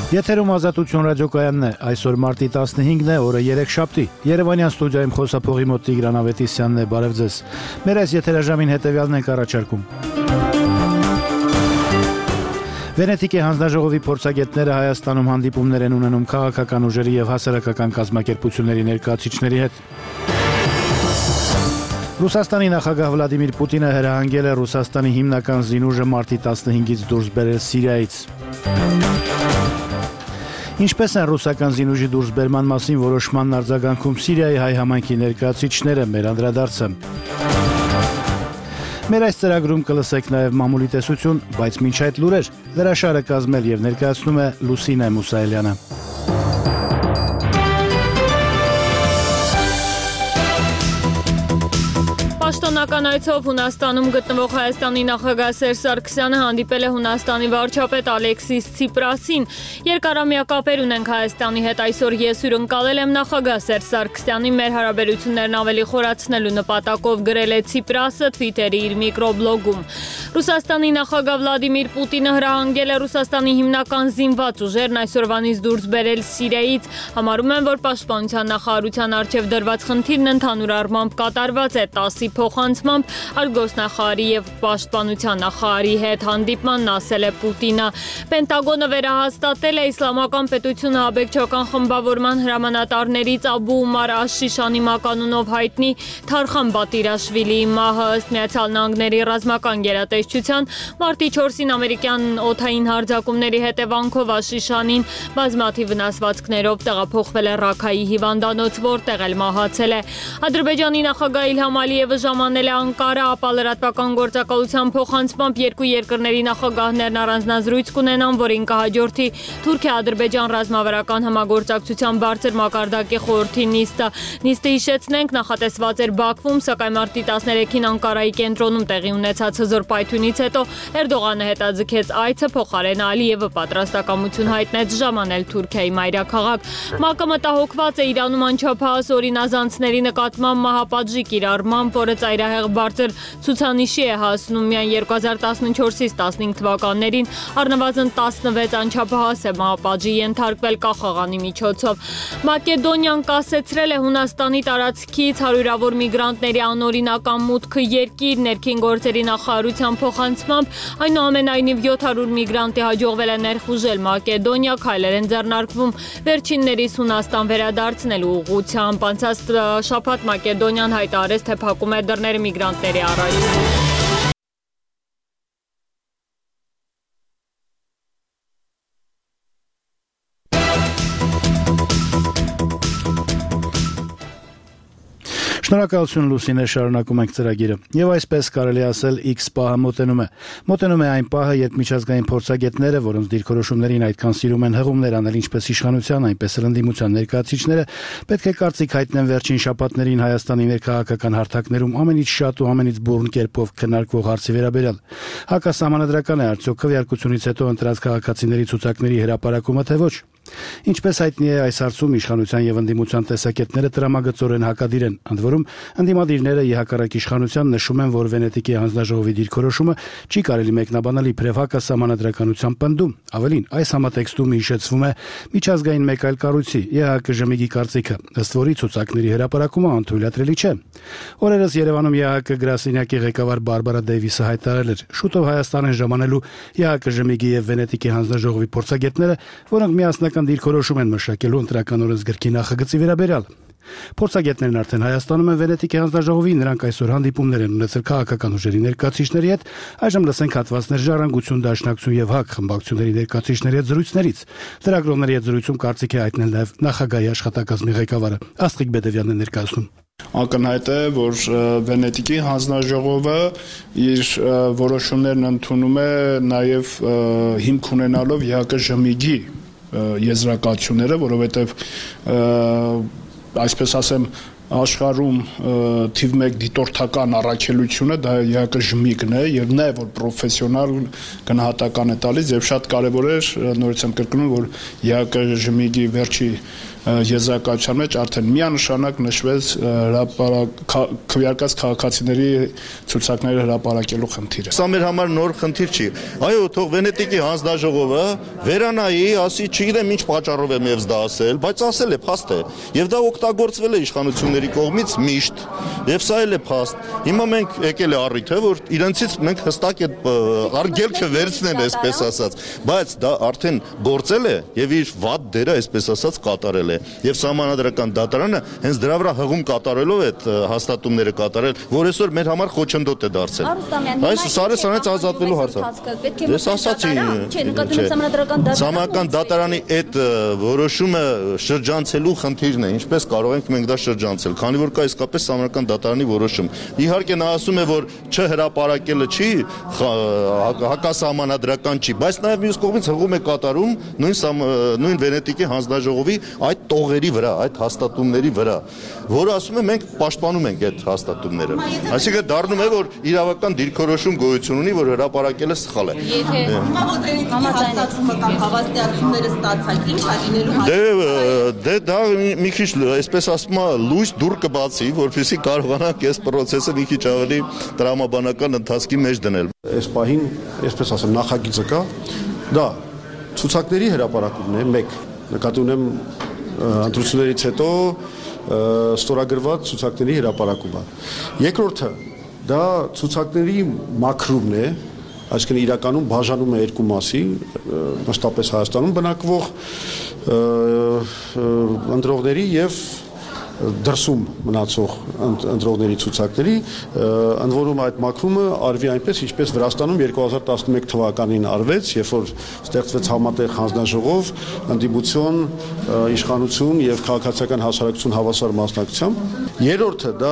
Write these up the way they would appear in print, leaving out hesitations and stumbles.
Եթերում ազատություն ռադիոկայանն է, այսօր մարտի 15-ն է, օրը 3 շաբթի։ Երևանյան ստուդիայում խոսափողի մոտ Տիգրան Ավետիսյանն է, բարև ձեզ։ Մեր այս եթերաժամին հետևյալն ենք առաջարկում։ Վենետիկի հանձնաժողովի փորձագետները Հայաստանում հանդիպումներ են ունենում քաղաքական ուժերի եւ հասարակական կազմակերպությունների ներկայացուցիչների հետ։ Ռուսաստանի նախագահ Վլադիմիր Պուտինը հրահանգել է Ռուսաստանի հիմնական զինուժը մարտի 15-ից դուրս բերել Սիրիայից։ Ինչպես են ռուսական զինուժի դուրսբերման մասին որոշման արձագանքում Սիրիայի հայ համայնքի ներկայացուցիչները, մեր անդրադարձը։ Մեր այս ծրագրում կլսեք նաև մամուլի տեսություն, բայց մինչ այդ լուրեր հրաշարը կազմել եւ ներկայացնում է Լուսինե Մուսայելյանը։ Պաշտոնական այցով Հունաստանում գտնվող Հայաստանի նախագահ Սերժ Սարգսյանը հանդիպել է Հունաստանի վարչապետ Ալեքսիս Ցիպրասին։ Երկարամյա կապեր ունենք Հայաստանի հետ, այսօր ես հյուրընկալել եմ նախագահ Սերժ Սարգսյանին մեր հարաբերություններն ավելի խորացնելու նպատակով, գրել է Ցիպրասը Twitter-ի իր միկրոբլոգում։ Ռուսաստանի նախագահ Վլադիմիր Պուտինը հրահանգել է Ռուսաստանի հիմնական զինված ուժերն այսօրվանից դուրս բերել Սիրիայից։ Համարում են, որ պաշտպանության նախարարության առջև դրված խնդիրն ընդհանուր առմամբ կատարված է 10-ի փոխանցմամբ արտգործնախարարի եւ պաշտպանության նախարարի հետ հանդիպմանն ասել է Պուտինը։ Պենտագոնը վերահաստատել է իսլամական պետությունը աբեկչական խմբավորման հրամանատարներից Աբու Ումար Աշ-Շիշանի մականունով հայտնի Թարխան Բատիրաշվիլիի մահը, ըստ Միացյալ Նահանգների ռազմական գերատեսչության մարտի 4-ին ամերիկյան օդային հարձակումների հետևանքով Աշ-Շիշանին բազմաթիվ վնասվածքներով տեղափոխվել է Ռաքայի հիվանդանոց, որտեղ էլ մահացել է։ Ադրբեջանի նախագահ Իլհամ Ալիևը ժամանել է Անկարա, ապա լրատվական գործակալության փոխանցմամբ երկու երկրների նախագահներն առանձնազրույց կունենան, որին կհաջորդի Թուրքիա-Ադրբեջան ռազմավարական համագործակցության բարձր մակարդակի խորհրդի նիստը։ Նիստը, հիշեցնենք, նախատեսված էր Բաքվում, սակայն մարտի 13-ին Անկարայի կենտրոնում տեղի ունեցած հզոր պայթյունից հետո Էրդողանը հետաձգեց այցը, փոխարեն Ալիևը պատրաստակամություն հայտնեց ժամանել Թուրքիայի մայրաքաղաք։ ՄԱԿ-ը մտահոգված է Իրանում անչափահաս օրինազանցների նկատմամբ մահապատժի կիրառմամբ, որը ծայրահեղ բարձր ցուցանիշի է հասնում։ Միայն 2014-ից 15 թվականներին առնվազն 16 անչափահաս է մահապատժի ենթարկվել կախաղանի միջոցով։ Մակեդոնիան կասեցրել է Հունաստանի տարածքից հարյուրավոր միգրանտների անօրինական մուտքը երկիր, ներքին գործերի նախարարության փոխանցմամբ այնուամենայնիվ 700 միգրանտի հաջողվել է ներխուժել Մակեդոնիա, քայլեր են ձեռնարկվում վերջիններիս Հունաստան վերադարձնելու ուղղությամբ։ Անցած շաբաթ Մակեդոնիան հայտարարեց, թե փակում է դռները միգրանտների առաջ։ Շնորհակալություն Լուսինե, շարունակում ենք ծրագիրը։ Եվ այսպես կարելի ասել X պահը մոտենում է։ Մոտենում է այն պահը, երբ միջազգային փորձագետները, որոնց դիրքորոշումներին այդքան սիրում են հղումներ անել ինչպես իշխանության, այնպես էլ ընդդիմության ներկայացուցիչները, պետք է կարծիք հայտնեն վերջին շաբաթներին Հայաստանի ներքաղաքական հարթակներում ամենից շատ ու ամենից բուռն կերպով քննարկվող հարցի վերաբերյալ։ Հակասահմանադրական է արդյոք քվեարկությունից հետո ընտրած քաղաքացիների ցուցակների հրապարակումը, թե ոչ։ Ինչպես հայտնի է, այս հարցում իշխանության եւ ընդդիմության տեսակետները տրամագծորեն հակադիր են։ Ընդ որում, ընդդիմադիրները ի հակառակ իշխանության նշում են, որ Վենետիկի հանձնաժողովի դիրքորոշումը չի կարելի մեկնաբանել իբրև հակասահմանադրականության պնդում։ Ավելին, այս համատեքստում հիշեցվում է միջազգային մեկ այլ կառույցի՝ ԵԱՀԿ կարծիքը, ըստ որի ցուցակների հրապարակումը անթույլատրելի չէ։ Օրերս Երևանում ԵԱՀԿ գրասենյակի ղեկավար Բարբարա Դեյվիսը հայտարարել էր. շուտով Հայաստան են ժամանելու ԵԱՀԿ եւ Վենետիկի հանձնաժողովի փորձագետները, որոնք միասնական դիրքորոշում են մշակելու ընտրական օրենսգրքի նախագծի վերաբերյալ։ Փորձագետներն արդեն Հայաստանում են Վենետիկի հանձնաժողովի, նրանք այսօր հանդիպումներ են ունեցել քաղաքական ուժերի ներկայացուցիչների հետ։ Այժմ լսենք հատվածներ Ժառանգություն, Դաշնակցություն եւ ՀԱԿ խմբակցությունների ներկայացուցիչների հետ զրույցներից։ Լրագրողների հետ զրույցում կարծիք է հայտնել նաեւ նախագահի աշխատակազմի ղեկավարը Աստղիկ Բեդևյանն է ներկայացնում։ Ակնհայտ է, որ Վենետիկի հանձնաժողովը իր որոշումներն ընդունում է նաեւ հիմք ունենալով ԵԱՀԿ եզրակացությունները, որովհետեւ այսպես ասեմ աշխարհում թիվ 1 դիտորդական առաքելությունը դա ԵԱՀԿ-ն է եւ նա է, որ պրոֆեսիոնալ գնահատական է տալիս եւ շատ կարեւոր է, նորից եմ կրկնում, որ ԵԱՀԿ-ի վերջի եզրակացության մեջ արդեն միանշանակ նշվեց քվեարկած քաղաքացիների ցուցակները հրապարակելու խնդիրը։ Սա մեր համար նոր խնդիր չի։ Այո, թող Վենետիկի հանձնաժողովը վերանայի, ասի, չգիտեմ ինչ պատճառով եմ ես դա ասել, բայց ասել է, փաստ է։ Եվ դա օգտագործվել է իշխանությունների կողմից միշտ, եւ սա էլ է փաստ։ Հիմա մենք եկել է առիթը, որ իրենցից մենք հստակ այդ արգելքը վերցնեն, այսպես ասած, բայց դա արդեն գործել է եւ իր վատ դերը, այսպես ասած, կատարել է։ Եվ Սահմանադրական դատարանը հենց դրա վրա հղում կատարելով այդ հաստատումները կատարել, որ այսօր մեր համար խոչընդոտ է դարձել։ Այս Սարսանից ազատվելու հարցը։ Ես ասացի, Սահմանադրական դատարանի այդ որոշումը շրջանցելու խնդիրն է, ինչպես կարող ենք մենք դա շրջանցել, քանի որ կա իսկապես Սահմանադրական դատարանի որոշում։ Իհարկե նա ասում է, որ չհրապարակելը չի, հակասահմանադրական չի, բայց նաև մյուս կողմից հղում է կատարում նույն Վենետիկի հանձնաժողովի այդ տողերի վրա, այդ հաստատումների վրա, որը ասում է մենք պաշտպանում ենք այդ հաստատումները։ Այսինքն դառնում է, որ իրավական դիրքորոշում գոյություն ունի, որ հրապարակելը սխալ է։ Եթե համաձայնությունը կամ հավաստիացումները ստացալ, ինչ է լինելու։ Դե դա մի քիչ, այսպես ասում եմ, լույս դուր կբացի, որպեսզի կարողանանք այս process-ը մի քիչ ավելի տրամաբանական ընթացքի մեջ դնել։ Այս պահին, այսպես ասեմ, նախագիծը կա, դա ցուցակների հրապարակումն է, մեկ, նկատի ունեմ ընտրություններից հետո ստորագրված ցուցակների հրապարակումը։ Երկրորդը, դա ցուցակների մաքրումն է, այսինքն իրականում բաժանում է երկու մասի, մշտապես Հայաստանում բնակվող ընտրողների եւ դրսում մնացող ընտրողների ցուցակների, ընդ որում այդ մաքրումը արվի այնպես, ինչպես Վրաստանում 2011 թվականին արվեց, երբ որ ստեղծվեց համատեղ հանձնաժողով, ընդդիմություն, իշխանություն եւ քաղաքացիական հասարակություն հավասար մասնակցությամբ։ Երրորդը դա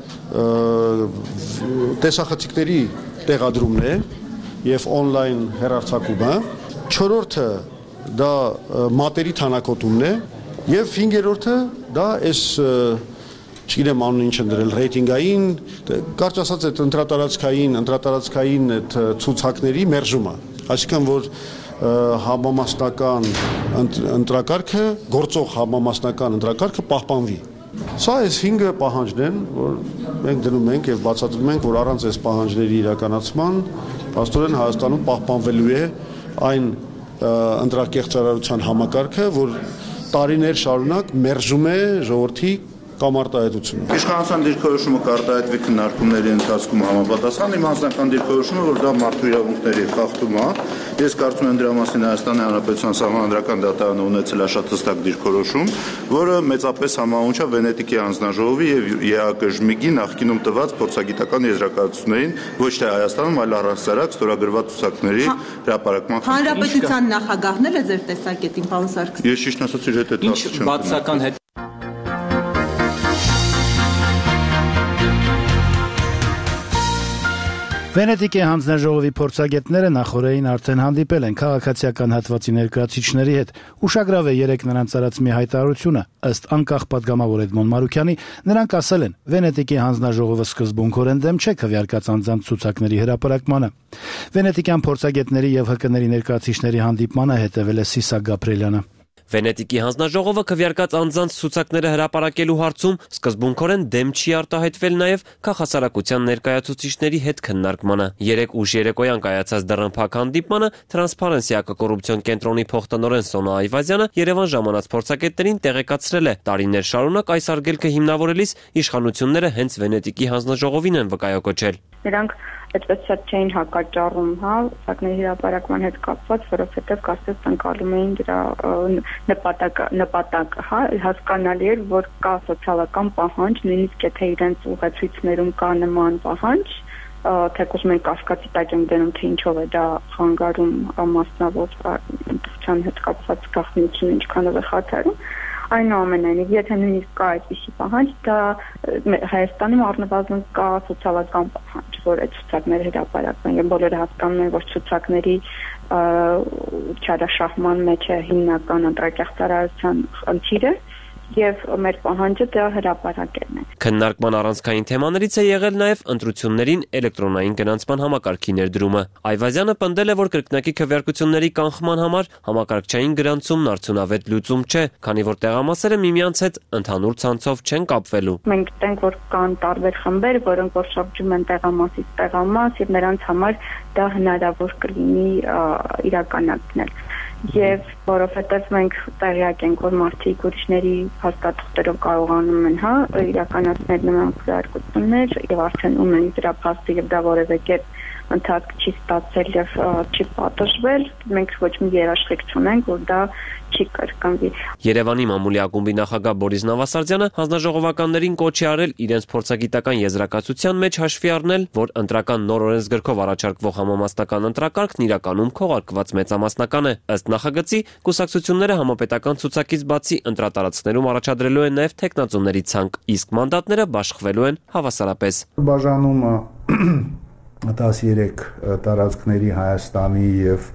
տեսախցիկների տեղադրումն է եւ on-line հեռարձակումը։ Չորրորդը դա մատերի թանաքոտումն է եւ հինգերորդը դա այս չգիտեմ անուն ինչ են դրել ռեյտինգային, կարճ ասած այդ ընտրատարածքային այդ ցուցակների մերժումը, այսինքն որ համամասնական ընտրակարգը, գործող համամասնական ընտրակարգը պահպանվի։ Սա այս 5 պահանջն են, որ մենք դնում ենք եւ բացատրում ենք, որ առանց այս պահանջների իրականացման փաստորեն Հայաստանում պահպանվելու է այն ընտրակեղծարարության համակարգը, որ տարիներ շարունակ մերժում է ժողովրդի կամ արտահայտությունը։ Իշխանության դիրքորոշումը կարտահայտվի քննարկումների ընթացքում համապատասխան, իմ անձնական դիրքորոշումը, որ դա մարդու իրավունքների խախտում է, ես կարծում եմ դրա մասին Հայաստանի Հանրապետության Սահմանադրական դատարանը ունեցել է շատ հստակ դիրքորոշում, որը մեծապես համահունչ է Վենետիկի հանձնաժողովի եւ ԵԱԿ-ի նախկինում տված փորձագիտական եզրակացություններին, ոչ թե Հայաստանում, այլ առհասարակ ստորագրված ցուցակների հրապարակման։ Հանրապետության նախագահն է ձեր տեսակետին, պարոն Սարգսյան։ Ես ճիշտ ասած իր հետ Ինչ բացական հետ Վենետիկի հանձնաժողովի փորձագետները նախորդին արդեն հանդիպել են քաղաքացիական հատվածի ներկայացուցիչների հետ։ Ուշագրավ է երեք նրանց արած մի հայտարարությունը, ըստ անկախ պատգամավոր Էդմոն Մարուքյանի, նրանք ասել են. Վենետիկի հանձնաժողովը սկզբունքորեն դեմ չէ քվեարկած անձանց ցուցակների հրապարակմանը։ Վենետիկյան փորձագետների եւ ՀԿ-ների ներկայացուցիչների հանդիպմանը հետևել է Սիսակ Գաբրելյանը։ Վենետիկի հանձնաժողովը քվեարկած անձանց ցուցակները հրապարակելու հարցում սկզբունքորեն դեմ չի արտահայտվել նաև քաղաքասարակության ներկայացուցիչների հետ քննարկմանը։ Երեկ ուշ երեկոյան կայացած դռնփակ հանդիպմանը Transparency կոռուպցիոն կենտրոնի փոխտնօրեն Սոնա Այվազյանը Երևան ժամանած փորձագետներին տեղեկացրել է. տարիներ շարունակ այս արգելքը հիմնավորելիս իշխանությունները հենց Վենետիկի հանձնաժողովին են վկայակոչել։ Նրանք այդպես շատ չէին հակաճառում, ցուցակների հրապարակման հետ կապված, որովհետև կարծես ընկալում էին դրա նպատակը, հասկանալի էր, որ կա սոցիալական պահանջ, նույնիսկ եթե իրենց ուղեցույցներում կա նման պահանջ, թեկուզ մենք կասկածի տակ ենք դնում, թե ինչով է դա խանգարում մասնավոր ընտրության հետ կապված գաղտնիությունը ինչքանով է խաթարում։ Այնուամենայնիվ, եթե նույնիսկ կա այդպիսի պահանջ, դա Հայաստանում առնվազն կա սոցիալական պահանջ, որ այդ ցուցակները հրապարակվեն, եւ բոլորը հասկանում են, որ ցուցակների չարաշահման մեջ է հիմնական ընտրակեղծարարության խնդիրը, եւ մեր պահանջը դա հրապարակելն է։ Քննարկման առանցքային թեմաներից է եղել նաև ընտրություններին էլեկտրոնային գնացման համակարգի ներդրումը։ Այվազյանը պնդել է, որ կրկնակի քվեարկությունների կանխման համար համակարգչային գրանցումն արդյունավետ լուծում չէ, քանի որ տեղամասերը միմյանց հետ ընդհանուր ցանցով չեն կապվելու։ Մենք գիտենք, որ կան տարբեր խմբեր, որոնք որ շրջում են տեղամասից տեղամաս եւ նրանց համար դա հնարավոր կլինի իրականացնել։ Եվ որովհետև մենք տեղյակ ենք, որ մարդիկ ուրիշների հաստատություններով կարողանում են իրականացնել նման քվեարկություններ եւ արդեն ունեն դրա փաստը եւ դա որևէ կերպ ընթացք չի ստացել եւ չի պատժվել, մենք ոչ մի երաշխիք չունենք, որ դա չի կրկնվի։ Երևանի մամուլի ակումբի նախագահ Բորիս Նավասարդյանը հանձնաժողովականներին կոչ է արել իրենց փորձագիտական եզրակացության մեջ հաշվի առնել, որ ընտրական նոր օրենսգրքով առաջարկվող համամասնական ընտրակարգն իրականում քողարկված մեծամասնական է։ Ըստ նախագծի, կուսակցությունները համապետական ցուցակից բացի ընտրատարածքներում առաջադրելու են նաև թեկնածուների ցանկ, իսկ մանդատները բաշխվելու են հավասարապես։ Բաժանումը 13 տարածքների Հայաստանի եւ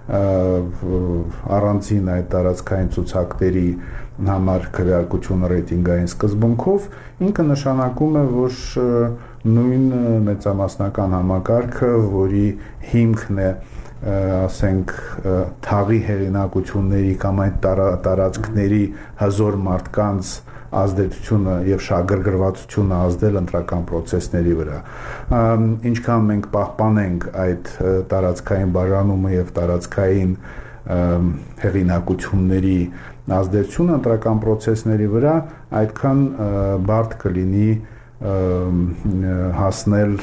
առանձին այդ տարածքային ցուցակների համար քվեարկությունը ռեյտինգային սկզբունքով ինքը նշանակում է, որ նույն մեծամասնական համակարգը, որի հիմքն է ասենք թաղի հեղինակությունների կամ այդ տարածքների հզոր մարդկանց ազդեցությունը եւ շահագրգռվածությունը ազդել ընտրական process-ների վրա։ Ինչքան մենք պահպանենք այդ տարածքային բաժանումը եւ տարածքային հեղինակությունների ազդեցությունը ընտրական process-ների վրա, այդքան բարդ կլինի հասնել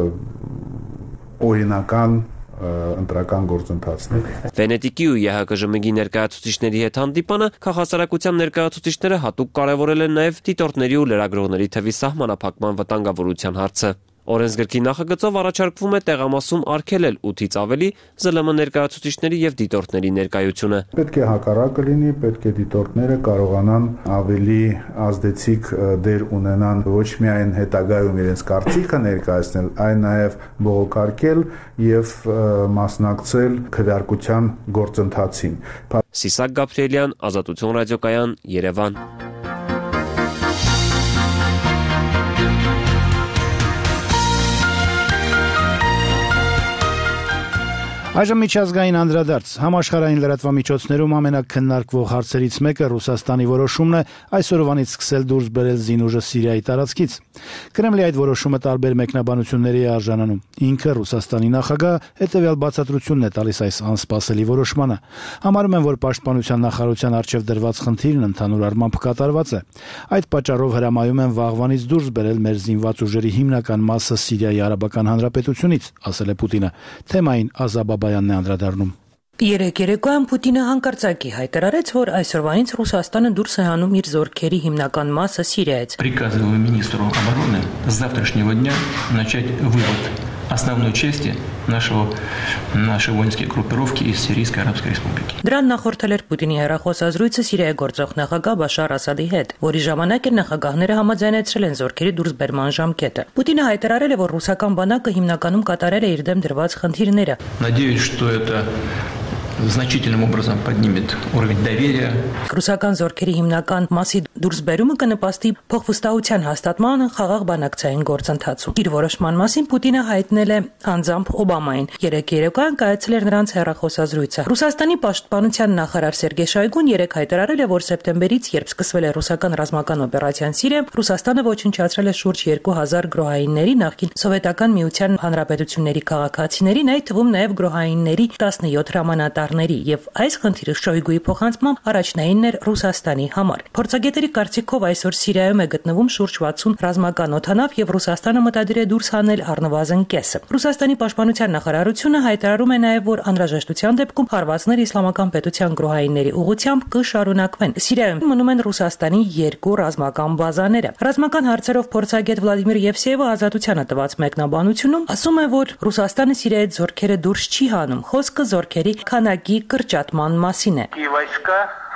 օրինական ընտրական գործընթացների։ Վենետիկի ու ԵՀԿԺՄԳ-ի ներկայացուցիչների հետ հանդիպանը քաղաքասարակության ներկայացուցիչները հատուկ կարևորել են նաև դիտորդների ու լրագրողների թվի սահմանափակման վտանգավորության հարցը։ Օրենսգրքի նախագծով առաջարկվում է տեղամասում արգելել 8-ից ավելի ԶԼՄ ներկայացուցիչների եւ դիտորդների ներկայությունը։ Պետք է հակառակը լինի, պետք է դիտորդները կարողանան ավելի ազդեցիկ դեր ունենան ոչ միայն հետագայում իրենց կարծիքը ներկայացնել, այլ նաեւ բողոքարկել եւ մասնակցել քվեարկության գործընթացին։ Սիսակ Գաբրիելյան, Ազատություն ռադիոկայան, Երևան։ Այժմ միջազգային անդրադարձ։ Համաշխարհային լրատվամիջոցներում ամենակննարկվող հարցերից մեկը Ռուսաստանի որոշումն է այսօրվանից սկսել դուրս բերել զինուժը Սիրիայի տարածքից։ Կրեմլի այդ որոշումը տարբեր մեկնաբանությունների է արժանանում։ Ինքը Ռուսաստանի նախագահ հետևյալ բացատրությունն է տալիս այս անսպասելի որոշմանը։ Համարում են, որ պաշտպանության նախարարության առջև դրված խնդիրն ընդհանուր առմամբ կատարված է։ Այդ պատճառով հրամայում են վաղվանից դուրս բերել մեր զինված ուժերի հիմնական մասը Սիրիայի Արաբական Հանրապետությունից, ասել է Պուտինը։ Թեմային Ազաբաբայանն է անդրադառնում։ Երեկ երեկոյան Պուտինը հանկարծակի հայտարարեց, որ այսօրվանից Ռուսաստանը դուրս է հանում իր զորքերի հիմնական մասը Սիրիայից։ Приказываю министру обороны с завтрашнего дня начать вывод основной части нашей воинской группировки из Сирийской Арабской Республики. Դրան նախորդել էր Պուտինի հեռախոսազրույցը Սիրիայի գործող նախագահ Բաշար Ասադի հետ, որի ժամանակ էլ նախագահները համաձայնեցրել են զորքերի դուրսբերման ժամկետը։ Պուտինը հայտարարել է, որ ռուսական բանակը հիմնականում կատարել է իր դեմ դրված խնդիրները։ Надеюсь, что это значительным образом поднимет уровень доверия. Ռուսական զորքերի հիմնական մասի դուրսբերումը կնպաստի փոխվստահության հաստատմանը խաղաղ բանակցային գործընթացում։ Իր որոշման մասին Պուտինը հայտնել է անձամբ Օբամային։ Երեկ երեկոյան կայացել էր նրանց հեռախոսազրույցը։ Ռուսաստանի պաշտպանության նախարար Սերգեյ Շոյգուն երեկ հայտարարել է, որ սեպտեմբերից, երբ սկսվել է ռուսական ռազմական օպերացիան Սիրիայում, Ռուսաստանը ոչնչացրել է շուրջ 2000 գրոհայինների, նախկին Սովետական Միության հանրապետությունների քաղաքացիներին, այդ թվում նաև գրոհայինների 17 հրամանատարների, եւ այս խնդիրը Շոյգուի փոխանցմամբ առաջնայինն էր Ռուսաստանի համար։ Փորձագետերի կարծիքով այսօր Սիրիայում է գտնվում շուրջ 60 ռազմական օդանավ եւ Ռուսաստանը մտադիր է դուրս հանել առնվազն կեսը։ Ռուսաստանի պաշտպանության նախարարությունը հայտարարում է նաեւ, որ անհրաժեշտության դեպքում հարվածներ իսլամական պետության գրոհայինների ուղղությամբ կշարունակվեն։ Սիրիայում մնում են Ռուսաստանի 2 ռազմական բազաները։ Ռազմական հարցերով փորձագետ Վլադիմիր Եվսեևը Ազատությանը տված մեկնաբանությունում ասում է, որ Ռուսաստանը Սիրիայից զորքերը դուրս չի հանում, խոսքը զորքերի քանակի կրճատման մասին է։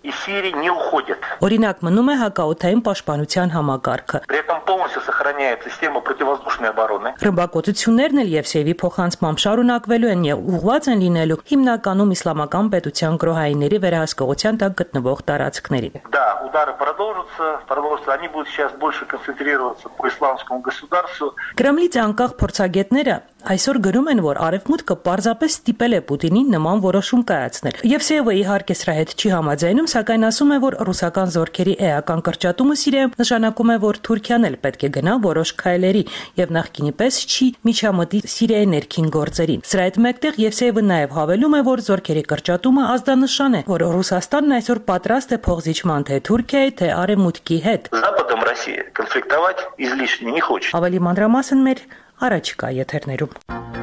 из Сирии не уходят. Օրինակ մնում է հակաօդային պաշտպանության համակարգը։ При этом полностью сохраняет система противовоздушной обороны. Ռմբակոծություններն էլ Եվսեևի փոխանցմամբ շարունակվելու են եւ ուղղված են լինելու հիմնականում իսլամական պետության գրոհայինների վերահսկողության տակ գտնվող տարածքներին։ Да, удары продолжатся, они будут сейчас больше концентрироваться по исламскому государству. Կրեմլից անկախ փորձագետները այսօր գրում են, որ Արևմուտքը պարզապես ստիպել է Պուտինին նման որոշում կայացնել։ Եվսեևը իհարկե սրա հետ չի համաձայնում, սակայն ասում է, որ ռուսական զորքերի էական կրճատումը Սիրիայում նշանակում է, որ Թուրքիան էլ պետք է գնա որոշ քայլերի եւ նախկինի պես չի միջամտի Սիրիայի ներքին գործերին։ Սրա հետ մեկտեղ Եվսեևը նաեւ հավելում է, որ զորքերի կրճատումը ազդանշան է, որ Ռուսաստանն այսօր պատրաստ է փոխզիջման թե Թուրքիայի, թե Արևմուտքի հետ։ Западом Россия конфликтовать излишне не хочет. Ավելի մանրամասն մեր առաջիկա եթերներում։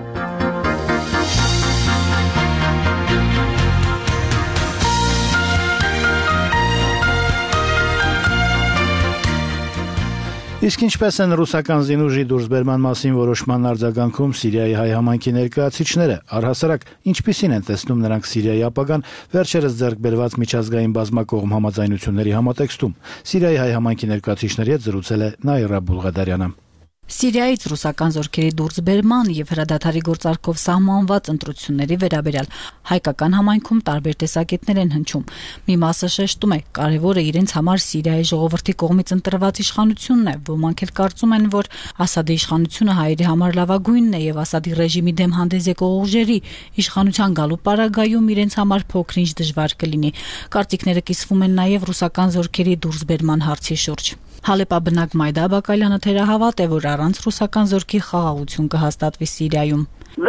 Իսկ ինչպես են ռուսական զինուժի դուրսբերման մասին որոշման արձագանքում Սիրիայի հայ համայնքի ներկայացուցիչները, առհասարակ ինչպիսին են տեսնում նրանք Սիրիայի ապագան վերջերս ձեռք բերված միջազգային բազմակողմ համաձայնությունների համատեքստում։ Սիրիայի հայ համայնքի ներկայացուցիչների հետ զրուցել է Նաիրա Բուլղադարյանը։ Սիրիայից ռուսական զորքերի դուրսբերման եւ հրադադարի գործարկով սահմանված ընտրությունների վերաբերյալ հայկական համայնքում տարբեր տեսակետներ են հնչում։ Մի մասը շեշտում է, կարևորը իրենց համար Սիրիայի ժողովրդի կողմից ընտրված իշխանությունն է, ոմանք էլ կարծում են, որ Ասադի իշխանությունը հայերի համար լավագույնն է եւ Ասադի ռեժիմի դեմ հանդես եկող ուժերի իշխանության գալու պարագայում իրենց համար փոքր-ինչ դժվար կլինի։ Կարծիքները կիսվում են նաեւ ռուսական զորքերի դուրսբերման հարցի շուրջ։ Հալեպա բնակ Մայդա Բակալյանը թերահավատ է, որ առանց ռուսական զորքի խաղաղություն կհաստատվի Սիրիայում։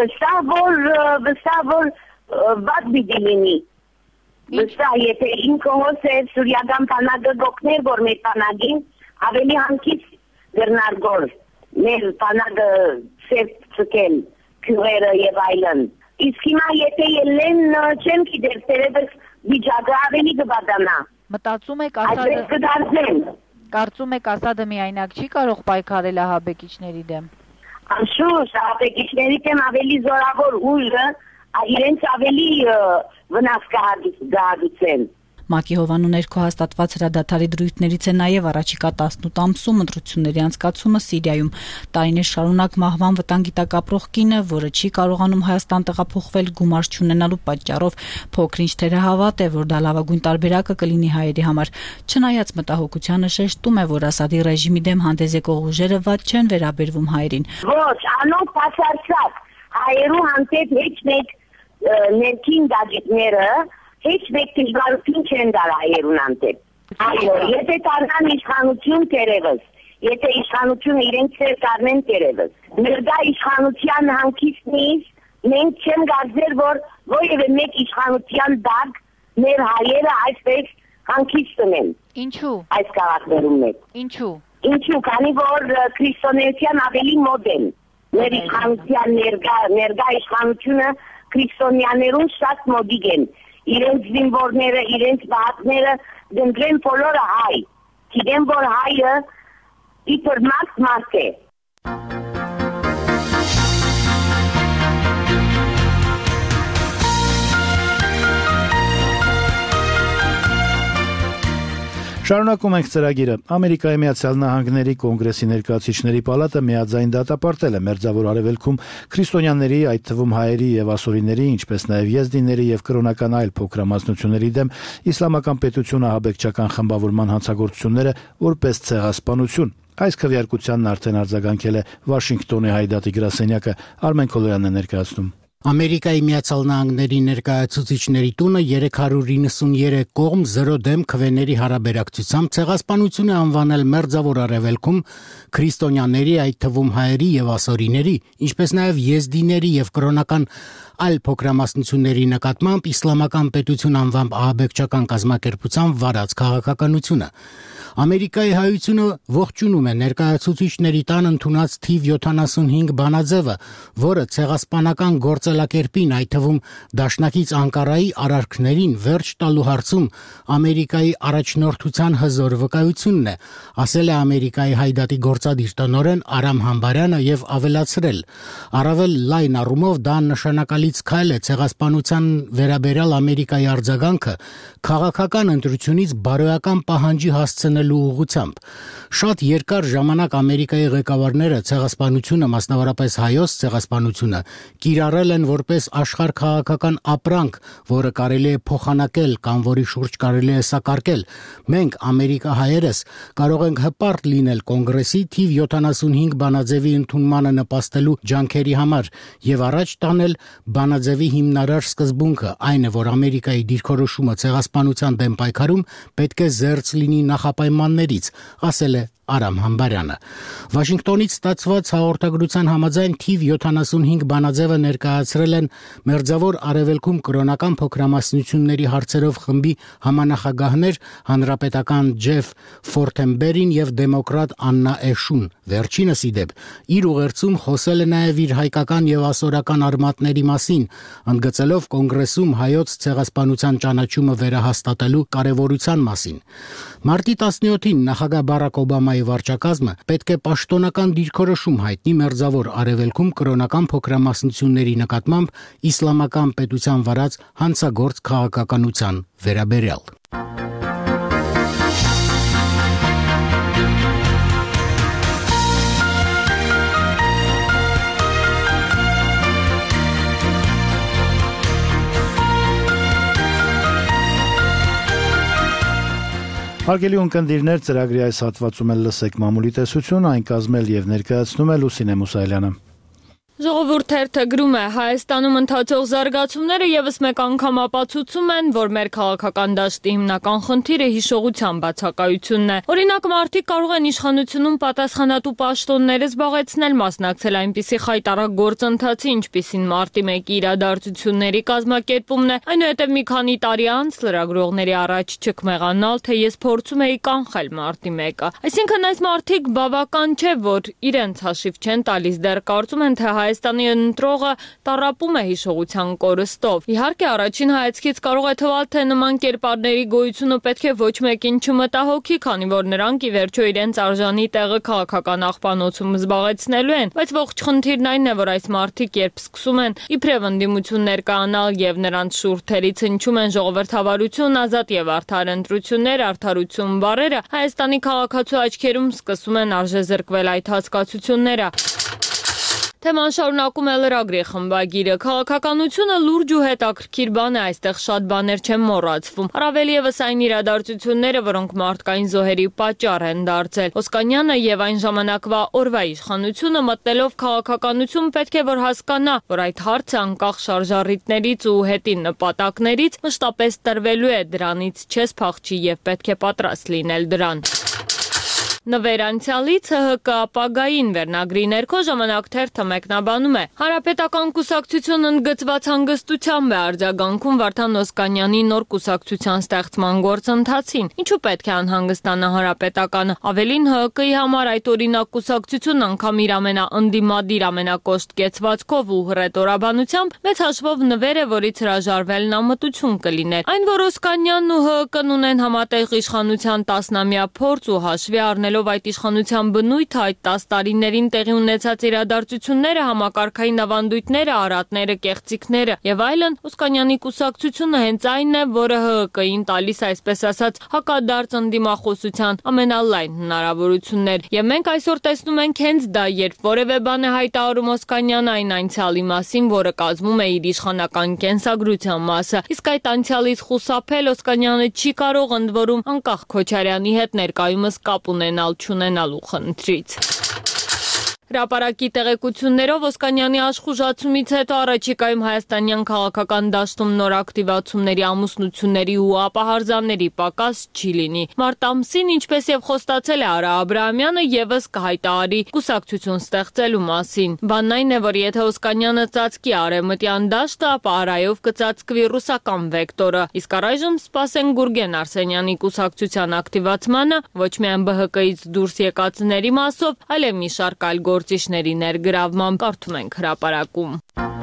Վստահ որ բաց պիտի լինի։ Վստահ, եթե ինքը հոսեր սուրիական բանակը գոքներ, որ մեր բանակին ավելի հանգիստ դեռնար գոր, մեր բանակը սև ծկել, քյուրերը եւ այլն։ Իսկ հիմա եթե ելեն չեմ գիտեր, տերևս վիճակը ավելի կբադանա։ Մտածում եք Այսպես կդարձնեն։ Կարծում եք Ասադը միայնակ չի կարող պայքարել ահաբեկիչների դեմ։ Անշուշտ, ահաբեկիչների դեմ ավելի զորավոր ուժը իրենց ավելի վնաս կհագուցեն։ ՄԱԿ-ի հովանու ներքո հաստատված հրադադարի դրույթներից է նաև առաջիկա 18 ամսում ընտրությունների անցկացումը Սիրիայում։ Տարիներ շարունակ մահվան վտանգի տակ ապրող կինը, որը չի կարողանում Հայաստան տեղափոխվել գումար չունենալու պատճառով, փոքր-ինչ թերահավատ է, որ դա լավագույն տարբերակը կլինի հայերի համար։ Չնայած մտահոգությանը շեշտում է, որ Ասադի ռեժիմի դեմ հանդես եկող ուժերը վատ չեն վերաբերվում հայերին։ Ոչ, անոնք բացարձակ հայերու հանդեպ ոչ մեկ ներքին դաջիկները Heç մեկ դժվարություն չեն դար հայերուն անտեպ։ Այո, եթե տարնան իշխանություն տերևս, եթե իշխանությունը իրենց ծեր տարնեն տերևս, ներկա իշխանության հանգիստնից մենք չեմ գարձեր, որ որևէ մեկ իշխանության դակ մեր հայերը այսպես հանգիստ ունեն։ Ինչու։ Այս քաղաքներում մեկ։ Ինչու։ Ինչու, քանի որ քրիստոնեության ավելի մոդ են։ Մեր իշխանության ներկա իշխանությունը քրիստոնյաներուն շատ մոդիկ են։ Իրենց զինվորները, իրենց բահակները դնդրեն բոլորը հայ։ Գիտեմ, որ հայը իբր մարդ է։ Շարունակում ենք ծրագիրը։ Ամերիկայի Միացյալ Նահանգների կոնգրեսի ներկայացուցիչների պալատը միաձայն դատապարտել է Մերձավոր Արևելքում քրիստոնյաների, այդ թվում հայերի եւ ասորիների, ինչպես նաեւ եզդիների եւ կրոնական այլ փոքրամասնությունների դեմ իսլամական պետություն ահաբեկչական խմբավորման հանցագործությունները որպես ցեղասպանություն։ Այս քվեարկությանն արդեն արձագանքել է Վաշինգտոնի հայդատի գրասենյակը։ Արմեն Քոլոյանն է ներկայացնում։ Ամերիկայի Միացյալ Նահանգների ներկայացուցիչների տունը 393 կողմ 0 դեմ քվեների հարաբերակցությամբ ցեղասպանություն է անվանել Մերձավոր Արևելքում քրիստոնյաների, այդ թվում հայերի եւ ասորիների, ինչպես նաեւ եզդիների եւ կրոնական այլ փոքրամասնությունների նկատմամբ իսլամական պետություն անվամբ ահաբեկչական կազմակերպության վարած քաղաքականությունը։ Ամերիկայի հայությունը ողջունում է ներկայացուցիչների տան ընդունած թիվ 75 բանաձևը, որը ցեղասպանական գործելակերպին, այդ թվում դաշնակից Անկարայի արարքներին վերջ տալու հարցում Ամերիկայի առաջնորդության հզոր վկայությունն է, ասել է Ամերիկայի հայդատի գործադիր տնօրեն Արամ Համբարյանը եւ ավելացրել. առավել լայն առումով դա նշանակալից քայլ է ցեղասպանության վերաբերյալ Ամերիկայի արձագանքը քաղաքական ընտրությունից բարոյական պահանջի հասցնելու ուղղությամբ։ Շատ երկար ժամանակ Ամերիկայի ղեկավարները ցեղասպանությունը, մասնավորապես հայոց ցեղասպանությունը, կիրառել են որպես աշխարհ քաղաքական ապրանք, որը կարելի է փոխանակել կամ որի շուրջ կարելի է սակարկել։ Մենք ամերիկահայերս կարող ենք հպարտ լինել կոնգրեսի թիվ 75 բանաձևի ընդունմանը նպաստելու ջանքերի համար եւ առաջ տանել բանաձևի հիմնարար սկզբունքը, այն է, որ Ամերիկայի դիրքորոշումը ցեղասպանության դեմ պայքարում պետք է զերծ լինի նախապայմաններից, ասել է Արամ Համբարյանը։ Վաշինգտոնից ստացված հաղորդագրության համաձայն թիվ 75 բանաձևը ներկայացրել են Մերձավոր Արևելքում կրոնական փոքրամասնությունների հարցերով խմբի համանախագահներ հանրապետական Ջեֆ Ֆորթենբերին եւ դեմոկրատ Աննա Էշուն։ Վերջինս ի դեպ իր ուղերձում խոսել է նաեւ իր հայկական եւ ասորական արմատների մասին, ընդգծելով կոնգրեսում հայոց ցեղասպանության ճանաչումը վերահաստատելու կարեւորության մասին։ Մարտի 17-ին նախագահ Բարակ Օբամայի վարչակազմը պետք է պաշտոնական դիրքորոշում հայտնի Մերձավոր Արևելքում կրոնական փոքրամասնությունների նկատմամբ իսլամական պետության վարած հանցագործ քաղաքականության վերաբերյալ։ Հարգելի ունկնդիրներ, ծրագրի այս հատվածում էլ լսեք մամուլի տեսություն, այն կազմել եւ ներկայացնում է Լուսինե Մուսայելյանը։ Ժողովուրդ թերթը գրում է. Հայաստանում ընթացող զարգացումները եւս մեկ անգամ ապացուցում են, որ մեր քաղաքական դաշտի հիմնական խնդիրը հիշողության բացակայությունն է։ Օրինակ, մարդիկ կարող են իշխանությունում պատասխանատու պաշտոններ զբաղեցնել, մասնակցել այնպիսի խայտառակ գործընթացի, ինչպիսին մարտի 1-ի իրադարձությունների կազմակերպումն է, այնուհետև մի քանի տարի անց լրագրողների առաջ չկմեղանալ, թե ես փորձում էի կանխել մարտի 1-ը։ Այսինքն այս մարդիկ բավական չէ, որ իրենց հաշիվ չեն տալիս, դեռ կարծում են, թե Հայաստանի ընտրողը տառապում է հիշողության կորստով։ Իհարկե, առաջին հայացքից կարող է թվալ, թե նման կերպարների գոյությունը պետք է ոչ մեկին չմտահոգի, քանի որ նրանք ի վերջո իրենց արժանի տեղը քաղաքական աղբանոցում զբաղեցնելու են, բայց ողջ խնդիրն այն է, որ այս մարդիկ երբ սկսում են իբրև ընդդիմություն ներկայանալ եւ նրանց շուրթերից հնչում են ժողովրդավարություն, ազատ եւ արդար ընտրություններ, արդարություն բառերը, Հայաստանի քաղաքացու աչքերում սկսում են արժեզրկվել այդ հասկացությունները։ Թեման շարունակում է լրագրի խմբագիրը։ Քաղաքականությունը լուրջ ու հետաքրքիր բան է, այստեղ շատ բաներ չեն մոռացվում։ Առավել ևս այն իրադարձությունները, որոնք մարդկային զոհերի պատճառ են դարձել։ Օսկանյանը եւ այն ժամանակվա օրվա իշխանությունը մտնելով քաղաքականություն պետք է որ հասկանա, որ այդ հարցը անկախ շարժառիթներից ու հետի նպատակներից մշտապես տրվելու է, դրանից չես փախչի եւ պետք է պատրաստ լինել դրան։ Նվեր անցյալից ՀՀԿ ապագային վերնագրի ներքո Ժամանակ թերթը մեկնաբանում է. Հանրապետական կուսակցությունն ընդգծված հանգստությամբ է արձագանքում Վարդան Օսկանյանի նոր կուսակցության ստեղծման գործընթացին։ Ինչու պետք է անհանգստանա Հանրապետականը։ Ավելին ՀՀԿ-ի համար այդ օրինակ կուսակցությունն անգամ իր ամենաընդդիմադիր ամենակոշտ կեցվածքով ու հռետորաբանությամբ մեծ հաշվով նվեր է, որից հրաժարվելն ամտություն կլիներ։ Այն, որ Օսկանյանն ու ՀՀԿ-ն ունեն համատեղ իշխանության 10-ամյա փորձ ու հաշվի առնելով այդ իշխանության բնույթը, այդ 10 տարիներին տեղի ունեցած իրադարձությունները, համակարգային ավանդույթները, արատները, կեղծիքները եւ այլն, Օսկանյանի կուսակցությունը հենց այն է, որը ՀՀԿ-ին տալիս, այսպես ասած, հակադարձ ընդդիմախոսության ամենալայն հնարավորություններ։ Եվ մենք այսօր տեսնում ենք հենց դա, երբ որևէ բան է հայտարարում Օսկանյանը այն անցյալի մասին, որը կազմում է իր իշխանական կենսագրության մասը։ Իսկ այդ անցյալից խուսափել Օսկանյանը չի կարող, ընդ որում անկախ Քոչարյանի հետ ներկայումս կապ ունենալ չունենալու խնդրից։ Հրապարակի տեղեկություններով Օսկանյանի աշխուժացումից հետո առաջիկայում հայաստանյան քաղաքական դաշտում նոր ակտիվացումների, ամուսնությունների ու ապահարզանների պակաս չի լինի։ Մարտ ամսին, ինչպես եւ խոստացել է Արա Աբրահամյանը, եւս կհայտարարի կուսակցություն ստեղծելու մասին։ Բանն այն է, որ եթե Օսկանյանը ծածկի արևմտյան դաշտը, ապա Արայով կծածկվի ռուսական վեկտորը։ Իսկ առայժմ սպասեն Գուրգեն Արսենյանի կուսակցության ակտիվացմանը, ոչ միայն ԲՀԿ-ից դուրս եկածների մասով, այլև մի շարք այլ գործիչների ներգրավմամբ, կարդում ենք հրապարակում։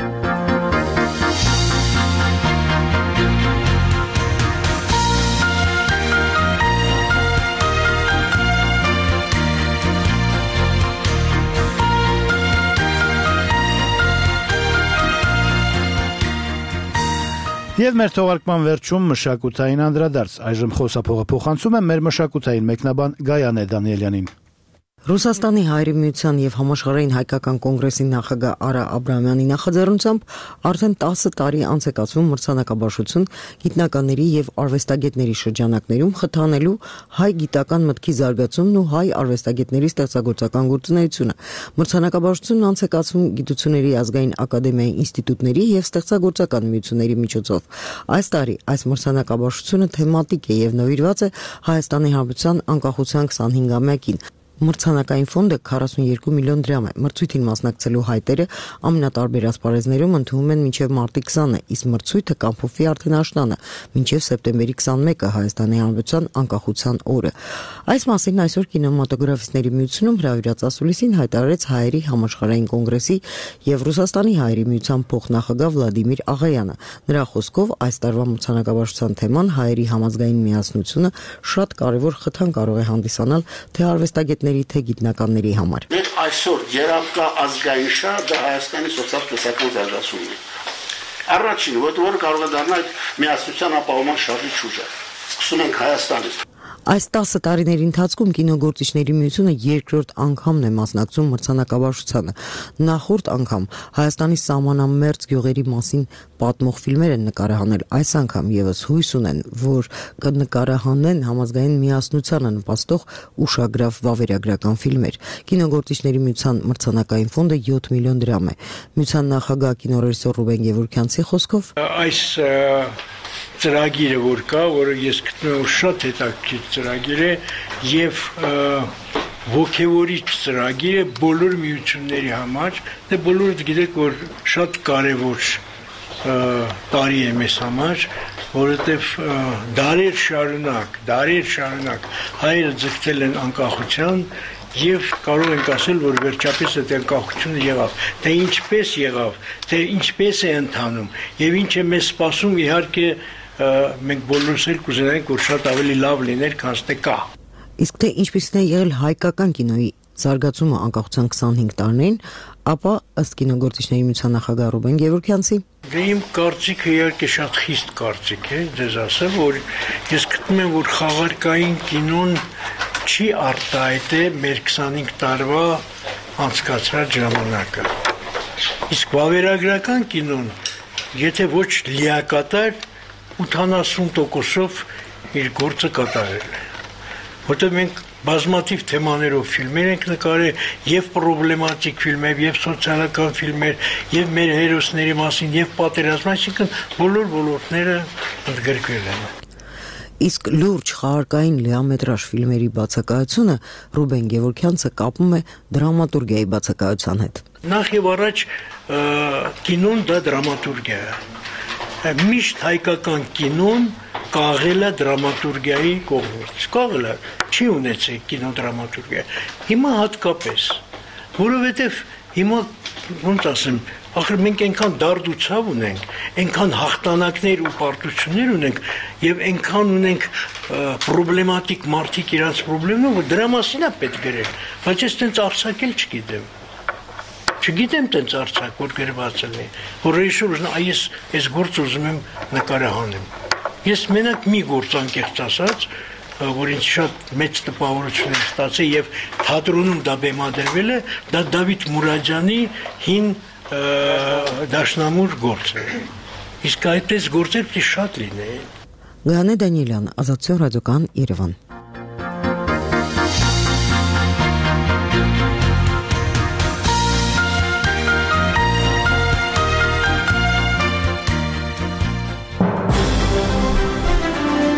Եվ մեր թողարկման վերջում մշակութային անդրադարձ։ Այժմ խոսափողը փոխանցում եմ մեր մշակութային մեկնաբան Գայանե Դանիելյանին։ Ռուսաստանի Հայերի միության եւ Համաշխարհային հայկական կոնգրեսի նախագահ Արա Աբրահամյանի նախաձեռնությամբ արդեն 10 տարի անց է կացվում մրցանակաբաշխություն գիտնականների եւ արվեստագետների շրջանակներում խթանելու հայ գիտական մտքի զարգացումն ու հայ արվեստագետների ստեղծագործական գործունեությունը։ Մրցանակաբաշխությունն անց է կացվում Գիտությունների ազգային ակադեմիայի ինստիտուտների եւ ստեղծագործական միությունների միջոցով։ Այս տարի այս մրցանակաբաշխությունը թեմատիկ է եւ նվիրված է Հայաստանի Հանրապետության անկախության 25-ամյակին։ Մրցանակային ֆոնդը 42 միլիոն դրամ է։ Մրցույթին մասնակցելու հայտերը ամենատարբեր ասպարեզներում ընդունում են մինչև մարտի 20-ը, իսկ մրցույթը կամփոփվի արդեն աշնանը, մինչև սեպտեմբերի 21-ը Հայաստանի Հանրապետության անկախության օրը։ Այս մասին այսօր կինեմատոգրաֆիստների միությունում հրավիրած ասուլիսին հայտարարեց Հայերի համաշխարհային կոնգրեսի եւ Ռուսաստանի Հայերի միության փոխնախագահ Վլադիմիր Աղայանը։ Նրա խոսքով այս տարվա մրցանակաբաշխության թեման հայերի համազգային միասնությունը շատ կարևոր խթան կարող է հանդիսանալ թե արվեստագետների թե գիտնականների համար։ Մենք այսօր երապկա ազգային շահ դա Հայաստանի սոցիալ-տնտեսական զարգացումն է։ Առաջին, որը կարող է դառնալ միասնության ապահովման շարժիչ ուժ։ Սկսում ենք Հայաստանից։ Այս 10 տարիների ընթացքում կինոգործիչների միությունը երկրորդ անգամն է մասնակցում մրցանակաբաշխությանը։ Նախորդ անգամ Հայաստանի սահմանամերձ գյուղերի մասին պատմող ֆիլմեր են նկարահանել, այս անգամ եւս հույս ունեն, որ կնկարահանեն համազգային միասնությանը նպաստող ուշագրավ վավերագրական ֆիլմեր։ Կինոգործիչների միության մրցանակային ֆոնդը 7 միլիոն դրամ է։ Միության նախագահ կինոռեժիսոր Ռուբեն Գևորգյանցի խոսքով այս ծրագիրը որ կա, որը ես գտնում եմ շատ հետաքրքիր ծրագիր է եւ ոգևորիչ ծրագիր է բոլոր միությունների համար, դե բոլորը գիտեք, որ շատ կարեւոր տարի է մեզ համար, որովհետեւ դարեր շարունակ հայերը ձգտել են անկախության եւ կարող ենք ասել, որ վերջապես այդ անկախությունը եղավ, թե ինչպես եղավ, թե ինչպես է ընթանում եւ ինչ է մեզ սպասում, իհարկե մենք բոլորս էլ կուզենայինք, որ շատ ավելի լավ լիներ, քան թե կա։ Իսկ թե ինչպիսին է եղել հայկական կինոյի զարգացումը անկախության 25 տարիներին, ապա ըստ կինոգործիչների միության նախագահ Ռուբեն Գևորգյանցի Դե իմ կարծիքը իհարկե շատ խիստ կարծիք է, ձեզ ասեմ, որ ես գտնում եմ, որ խաղարկային կինոն չի արտահայտել մեր 25 տարվա անցկացրած ժամանակը։ Իսկ վավերագրական կինոն, եթե ոչ լիակատար, 80%-ով իր գործը կատարել է։ Որտեղ մենք բազմաթիվ թեմաներով ֆիլմեր ենք նկարել, եւ պրոբլեմատիկ ֆիլմեր, եւ սոցիալական ֆիլմեր, եւ մեր հերոսների մասին, եւ պատերազմ, այսինքն բոլոր ոլորտները ընդգրկվել են։ Իսկ լուրջ խաղարկային լիամետրաժ ֆիլմերի բացակայությունը Ռուբեն Գևորգյանցը կապում է դրամատուրգիայի բացակայության հետ։ Նախ եւ առաջ կինոն դա դրամատուրգիա է։ Միշտ հայկական կինոն կաղել է դրամատուրգիայի կողմից։ Կաղել է, չի ունեցել կինոդրամատուրգիա։ Հիմա հատկապես, որովհետև հիմա ոնց ասեմ, ախր մենք այնքան դարդ ու ցավ ունենք, այնքան հաղթանակներ ու պարտություններ ունենք եւ այնքան ունենք պրոբլեմատիկ մարդիկ իրանց պրոբլեմներ, որ դրա մասին է պետք գրել, բայց ես տենց արձակել չգիտեմ։ Չգիտեմ տենց արձակ, որ գրված լինի, որ ռեժիսորն այս գործը ուզում եմ նկարահանեմ։ Ես մենակ մի գործ անկեղծ ասած, որ ինձ շատ մեծ տպավորություն է ստացել եւ թատրոնում դա բեմադրվել է, դա Դավիթ Մուրադյանի հին դաշնամուր գործը։ Իսկ այդպես գործեր պետք է շատ լինեին։ Գայանե Դանիելյան, Ազատություն ռադիոկան, Երևան։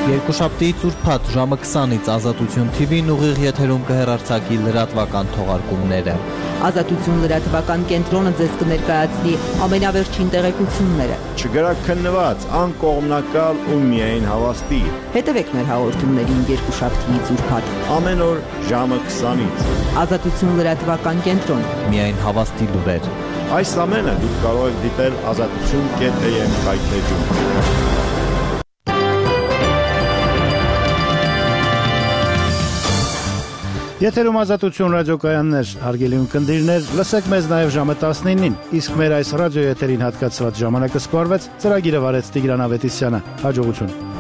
Երկուշաբթիից ուրբաթ ժամը 20-ից Ազատություն TV-ն ուղիղ եթերում կհեռարձակի լրատվական թողարկումները։ Ազատություն լրատվական կենտրոնը ձեզ կներկայացնի ամենավերջին տեղեկությունները։ Չգրաքննված, անկողմնակալ ու միայն հավաստի։ Հետևեք մեր հաղորդումներին երկուշաբթիից ուրբաթ ամեն օր ժամը 20-ից։ Ազատություն լրատվական կենտրոն։ Միայն հավաստի լուրեր։ Այս ամենը դուք կարող եք դիտել azatutun.am հայտնեջում։ Եթերում Ազատություն ռադիոկայաններ, հարգելի ունկնդիրներ, լսեք մեզ նաև ժամը 19-ին, իսկ մեր այս ռադիոեթերին հատկացված ժամանակը սպառվեց, ծրագիրը վարեց Տիգրան Ավետիսյանը, հաջողություն։